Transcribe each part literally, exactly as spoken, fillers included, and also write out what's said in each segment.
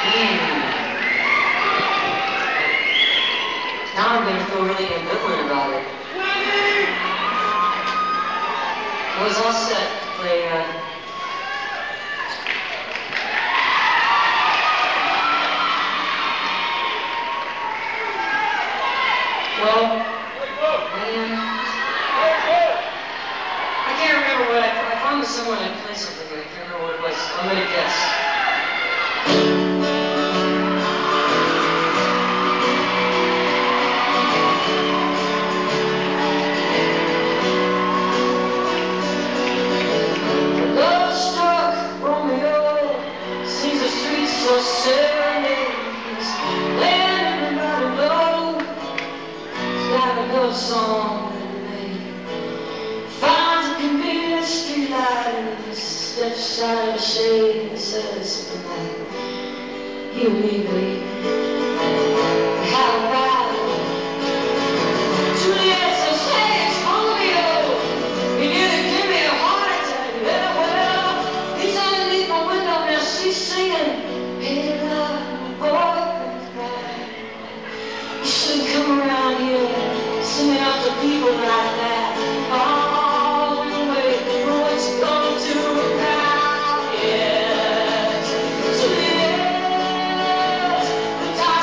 Now I'm going to feel really ambivalent about it. I was all set to play, uh... well, man, I can't remember what I... I promised someone I'd play something, but I can't remember what it was. I'm going to guess. So serenades, let everybody know he's got a love song that he made. Finds a convenient streetlight and he steps out of the shade and says something like, "You and me, baby, how about it?" Juliet says, "Hey, it's Romeo. He nearly gave me a heart attack." Yeah, well, he's underneath my window now, she's singing, "Hey, love, boyfriend's back." You shouldn't come around here singing out to people like that. All the way for what you gonna do now, yes. So yes, the time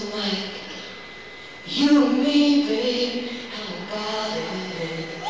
like you and me, babe. How about it?